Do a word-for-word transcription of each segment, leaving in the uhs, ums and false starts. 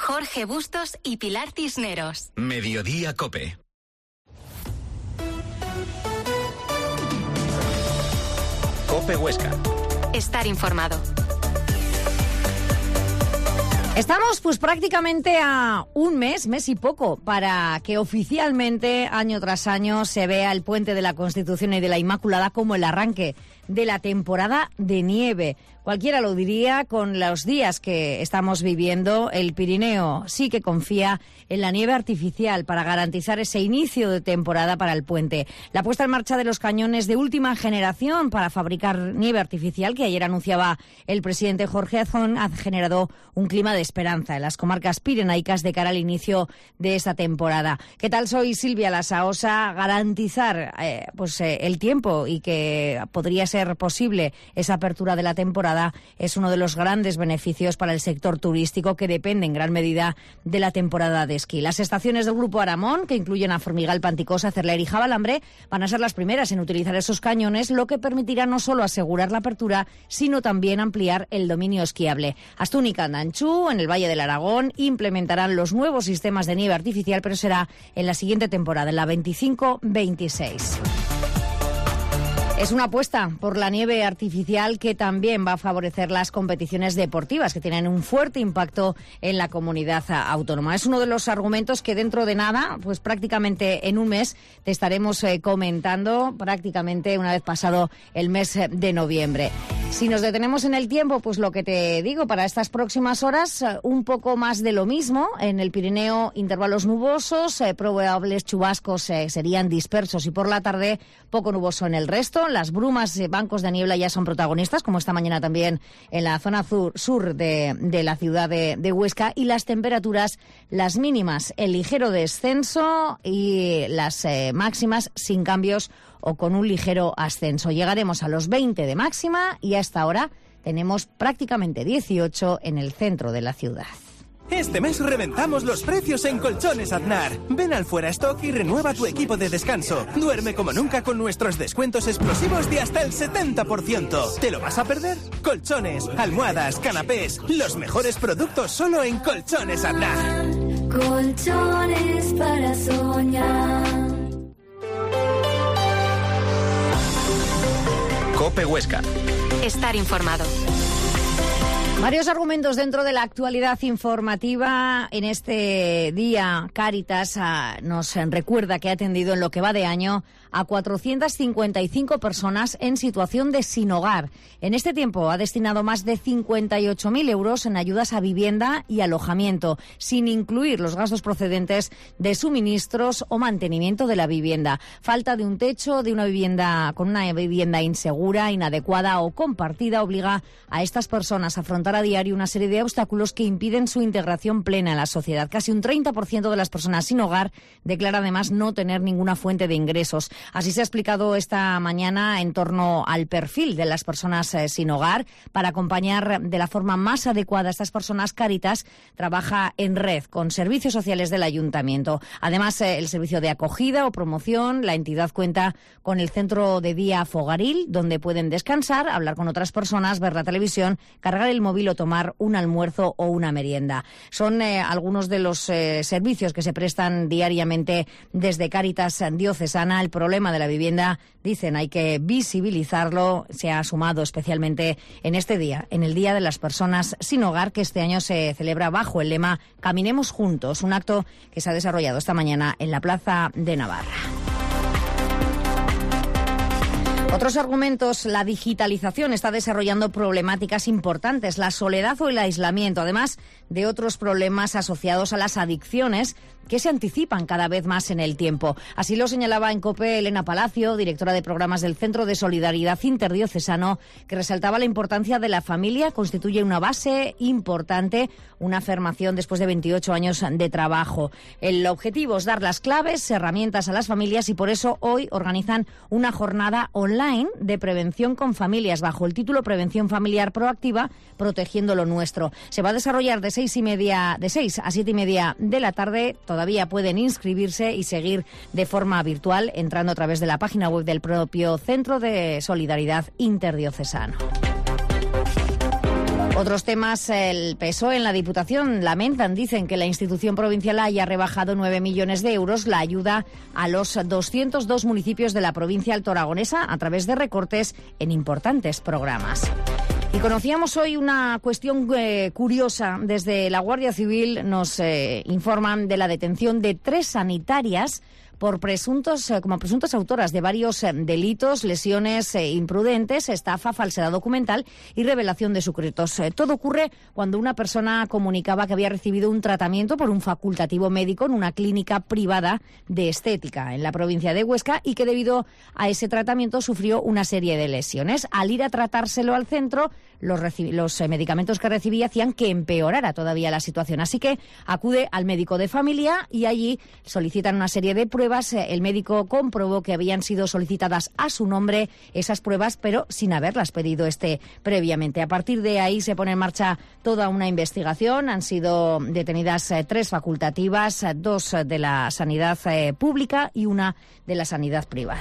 Jorge Bustos y Pilar Cisneros. Mediodía COPE. COPE Huesca. Estar informado. Estamos pues prácticamente a un mes, mes y poco, para que oficialmente año tras año se vea el Puente de la Constitución y de la Inmaculada como el arranque de la temporada de nieve. Cualquiera lo diría, con los días que estamos viviendo, el Pirineo sí que confía en la nieve artificial para garantizar ese inicio de temporada para el puente. La puesta en marcha de los cañones de última generación para fabricar nieve artificial, que ayer anunciaba el presidente Jorge Azón, ha generado un clima de esperanza en las comarcas pirenaicas de cara al inicio de esta temporada. ¿Qué tal? Soy Silvia Lasaosa. Garantizar eh, pues eh, el tiempo y que podría ser posible esa apertura de la temporada es uno de los grandes beneficios para el sector turístico, que depende en gran medida de la temporada de esquí. Las estaciones del Grupo Aramón, que incluyen a Formigal, Panticosa, Cerler y Javalambre, van a ser las primeras en utilizar esos cañones, lo que permitirá no solo asegurar la apertura, sino también ampliar el dominio esquiable. Astún y Candanchú, en el Valle del Aragón, implementarán los nuevos sistemas de nieve artificial, pero será en la siguiente temporada, en la veinticinco veintiséis. Es una apuesta por la nieve artificial que también va a favorecer las competiciones deportivas, que tienen un fuerte impacto en la comunidad autónoma. Es uno de los argumentos que dentro de nada, pues prácticamente en un mes, te estaremos eh, comentando, prácticamente una vez pasado el mes de noviembre. Si nos detenemos en el tiempo, pues lo que te digo, para estas próximas horas, un poco más de lo mismo. En el Pirineo, intervalos nubosos, eh, probables chubascos eh, serían dispersos, y por la tarde poco nuboso en el resto. Las brumas, eh, bancos de niebla ya son protagonistas, como esta mañana también en la zona sur, sur de, de la ciudad de, de Huesca, y las temperaturas, las mínimas en ligero descenso y las eh, máximas sin cambios o con un ligero ascenso. Llegaremos a los veinte de máxima y hasta ahora tenemos prácticamente dieciocho en el centro de la ciudad. Este mes reventamos los precios en Colchones Aznar. Ven al Fuera Stock y renueva tu equipo de descanso. Duerme como nunca con nuestros descuentos explosivos de hasta el setenta por ciento. ¿Te lo vas a perder? Colchones, almohadas, canapés, los mejores productos solo en Colchones Aznar. Colchones para soñar. COPE Huesca. Estar informado. Varios argumentos dentro de la actualidad informativa. En este día, Cáritas ah, nos recuerda que ha atendido en lo que va de año a cuatrocientas cincuenta y cinco personas en situación de sin hogar. En este tiempo ha destinado más de cincuenta y ocho mil euros en ayudas a vivienda y alojamiento, sin incluir los gastos procedentes de suministros o mantenimiento de la vivienda. Falta de un techo, de una vivienda con una vivienda insegura, inadecuada o compartida obliga a estas personas a afrontar a diario una serie de obstáculos que impiden su integración plena en la sociedad. Casi un treinta por ciento de las personas sin hogar declara además no tener ninguna fuente de ingresos. Así se ha explicado esta mañana en torno al perfil de las personas eh, sin hogar. Para acompañar de la forma más adecuada a estas personas, Cáritas trabaja en red con servicios sociales del Ayuntamiento. Además, eh, el servicio de acogida o promoción, la entidad cuenta con el centro de día Fogaril, donde pueden descansar, hablar con otras personas, ver la televisión, cargar el móvil o tomar un almuerzo o una merienda. Son eh, algunos de los eh, servicios que se prestan diariamente desde Cáritas Diocesana. El problema de la vivienda, dicen, hay que visibilizarlo. Se ha sumado especialmente en este día, en el Día de las Personas sin Hogar, que este año se celebra bajo el lema Caminemos Juntos, un acto que se ha desarrollado esta mañana en la Plaza de Navarra. Otros argumentos: la digitalización está desarrollando problemáticas importantes, la soledad o el aislamiento, además de otros problemas asociados a las adicciones que se anticipan cada vez más en el tiempo. Así lo señalaba en COPE Elena Palacio, directora de programas del Centro de Solidaridad Interdiocesano, que resaltaba la importancia de la familia. Constituye una base importante, una afirmación después de veintiocho años de trabajo. El objetivo es dar las claves, herramientas a las familias, y por eso hoy organizan una jornada online de prevención con familias bajo el título Prevención Familiar Proactiva, protegiendo lo nuestro. Se va a desarrollar de seis y media, de seis a siete y media de la tarde. Todavía pueden inscribirse y seguir de forma virtual entrando a través de la página web del propio Centro de Solidaridad Interdiocesano. Otros temas, el P S O E en la Diputación lamentan, dicen que la institución provincial haya rebajado nueve millones de euros la ayuda a los doscientos dos municipios de la provincia altoaragonesa a través de recortes en importantes programas. Y conocíamos hoy una cuestión eh, curiosa. Desde la Guardia Civil nos eh, informan de la detención de tres sanitarias por presuntos, eh, como presuntas autoras de varios eh, delitos, lesiones eh, imprudentes, estafa, falsedad documental y revelación de secretos. Eh, todo ocurre cuando una persona comunicaba que había recibido un tratamiento por un facultativo médico en una clínica privada de estética en la provincia de Huesca y que debido a ese tratamiento sufrió una serie de lesiones. Al ir a tratárselo al centro, los, los eh, medicamentos que recibía hacían que empeorara todavía la situación. Así que acude al médico de familia y allí solicitan una serie de pruebas. El médico comprobó que habían sido solicitadas a su nombre esas pruebas, pero sin haberlas pedido este previamente. A partir de ahí se pone en marcha toda una investigación. Han sido detenidas eh, tres facultativas, eh, dos de la sanidad eh, pública y una de la sanidad privada.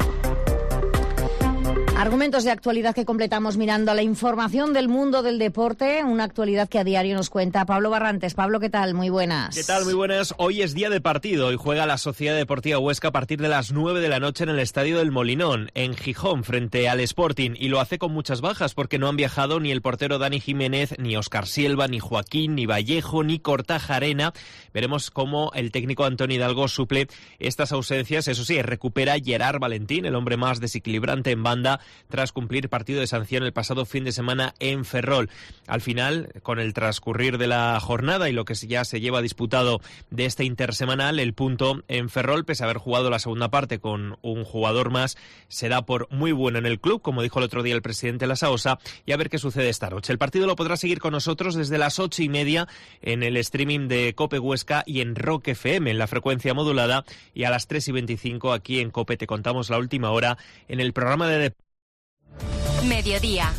Argumentos de actualidad que completamos mirando a la información del mundo del deporte, una actualidad que a diario nos cuenta Pablo Barrantes. Pablo, ¿qué tal? Muy buenas. ¿Qué tal? Muy buenas. Hoy es día de partido y juega la Sociedad Deportiva Huesca a partir de las nueve de la noche en el Estadio del Molinón, en Gijón, frente al Sporting. Y lo hace con muchas bajas porque no han viajado ni el portero Dani Jiménez, ni Óscar Silva, ni Joaquín, ni Vallejo, ni Cortajarena. Veremos cómo el técnico Antoni Hidalgo suple estas ausencias. Eso sí, recupera Gerard Valentín, el hombre más desequilibrante en banda, tras cumplir partido de sanción el pasado fin de semana en Ferrol. Al final, con el transcurrir de la jornada y lo que ya se lleva disputado de este intersemanal, el punto en Ferrol, pese a haber jugado la segunda parte con un jugador más, se da por muy bueno en el club, como dijo el otro día el presidente Lasaosa, y a ver qué sucede esta noche. El partido lo podrá seguir con nosotros desde las ocho y media en el streaming de COPE Huesca y en Rock F M, en la frecuencia modulada, y a las tres y veinticinco aquí en COPE te contamos la última hora en el programa de deportes. Mediodía.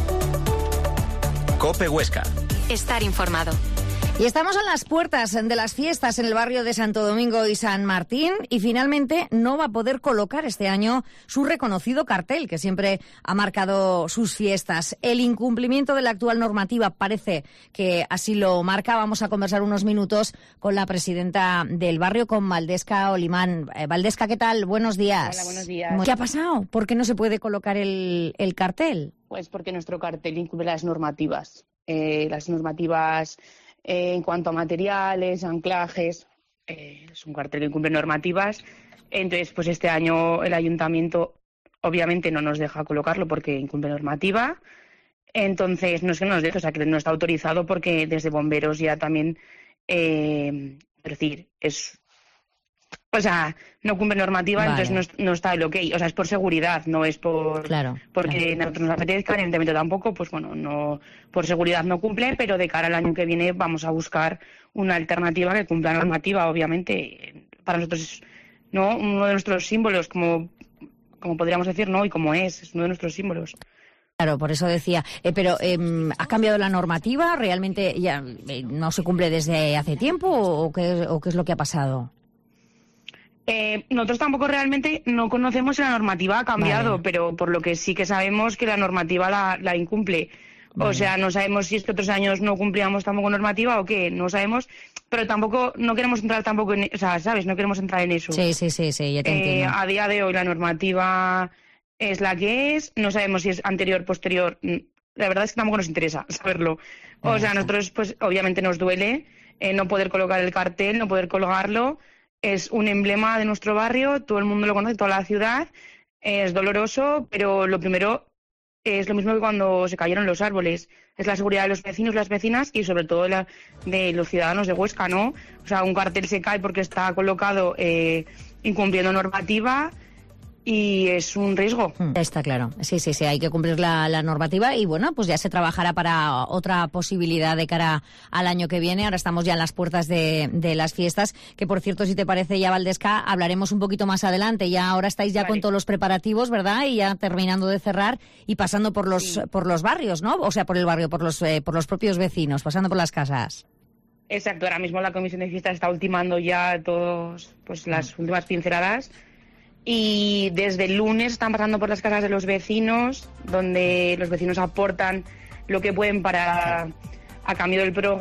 COPE Huesca. Estar informado. Y estamos a las puertas de las fiestas en el barrio de Santo Domingo y San Martín y finalmente no va a poder colocar este año su reconocido cartel que siempre ha marcado sus fiestas. El incumplimiento de la actual normativa parece que así lo marca. Vamos a conversar unos minutos con la presidenta del barrio, con Valdesca Olimán. Eh, Valdesca, ¿qué tal? Buenos días. Hola, buenos días. ¿Qué ha pasado? ¿Por qué no se puede colocar el, el cartel? Pues porque nuestro cartel incumple las normativas. Eh, las normativas... Eh, en cuanto a materiales, anclajes, eh, es un cartel que incumple normativas. Entonces, pues este año el ayuntamiento obviamente no nos deja colocarlo porque incumple normativa. Entonces, no es que no nos deje, o sea, que no está autorizado porque desde bomberos ya también, eh, es decir, es... O sea, no cumple normativa, vale. Entonces no, no está el ok. O sea, es por seguridad, no es por claro, porque claro. nosotros nos apetezca, evidentemente tampoco, pues bueno, no por seguridad no cumple, pero de cara al año que viene vamos a buscar una alternativa que cumpla normativa, obviamente. Para nosotros es no uno de nuestros símbolos, como, como podríamos decir, ¿no? Y como es, es uno de nuestros símbolos. Claro, por eso decía. Eh, pero, eh, ¿ha cambiado la normativa? ¿Realmente ya eh, no se cumple desde hace tiempo o qué, o qué es lo que ha pasado? Eh, nosotros tampoco realmente no conocemos si la normativa ha cambiado, vale. Pero por lo que sí que sabemos que la normativa la, la incumple. Vale. O sea, no sabemos si es que otros años no cumplíamos tampoco normativa o qué, no sabemos, pero tampoco, no queremos entrar tampoco en, o sea, ¿sabes? No queremos entrar en eso. Sí, sí, sí, sí, ya te eh, entiendo. A día de hoy la normativa es la que es, no sabemos si es anterior, posterior, la verdad es que tampoco nos interesa saberlo. O sea, a nosotros pues obviamente nos duele eh, no poder colocar el cartel, no poder colgarlo. Es un emblema de nuestro barrio, todo el mundo lo conoce, toda la ciudad, es doloroso, pero lo primero es lo mismo que cuando se cayeron los árboles, es la seguridad de los vecinos, las vecinas y sobre todo la de los ciudadanos de Huesca, ¿no? O sea, un cartel se cae porque está colocado eh, incumpliendo normativa y es un riesgo. Está claro, sí, sí, sí, hay que cumplir la, la normativa y bueno, pues ya se trabajará para otra posibilidad de cara al año que viene. Ahora estamos ya en las puertas de, de las fiestas, que por cierto, si te parece ya, Valdesca, hablaremos un poquito más adelante. Ya ahora estáis ya vale. Con todos los preparativos, ¿verdad? Y ya terminando de cerrar y pasando por los sí. por los barrios, ¿no? O sea, por el barrio, por los eh, por los propios vecinos, pasando por las casas. Exacto, ahora mismo la comisión de fiestas está ultimando ya todos, pues las mm. últimas pinceladas. Y desde el lunes están pasando por las casas de los vecinos, donde los vecinos aportan lo que pueden para a cambio del programa.